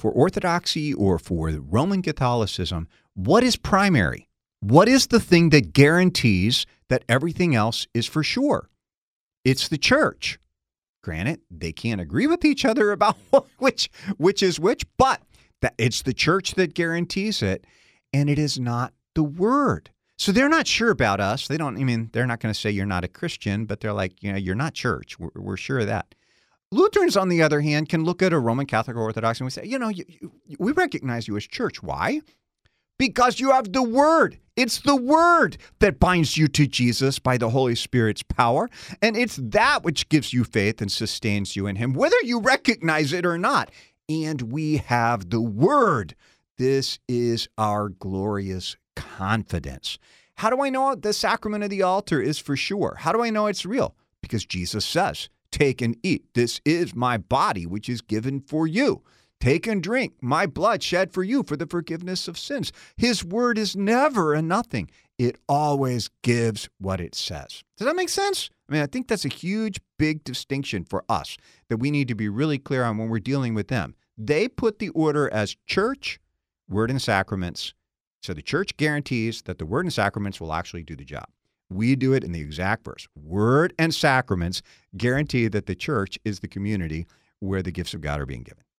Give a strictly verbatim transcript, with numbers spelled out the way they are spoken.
for Orthodoxy or for Roman Catholicism, what is primary? What is the thing that guarantees that everything else is for sure? It's the church. Granted, they can't agree with each other about which which is which, but that it's the church that guarantees it, and it is not the word. So they're not sure about us. They don't, I mean, they're not going to say you're not a Christian, but they're like, you know, you're not church. We're, we're sure of that. Lutherans, on the other hand, can look at a Roman Catholic or Orthodox and we say, you know, you, you, we recognize you as church. Why? Because you have the word. It's the word that binds you to Jesus by the Holy Spirit's power. And it's that which gives you faith and sustains you in him, whether you recognize it or not. And we have the word. This is our glorious confidence. How do I know the sacrament of the altar is for sure? How do I know it's real? Because Jesus says, take and eat. This is my body, which is given for you. Take and drink my blood shed for you for the forgiveness of sins. His word is never a nothing. It always gives what it says. Does that make sense? I mean, I think that's a huge, big distinction for us that we need to be really clear on when we're dealing with them. They put the order as church, word, and sacraments. So the church guarantees that the word and sacraments will actually do the job. We do it in the exact verse. Word and sacraments guarantee that the church is the community where the gifts of God are being given.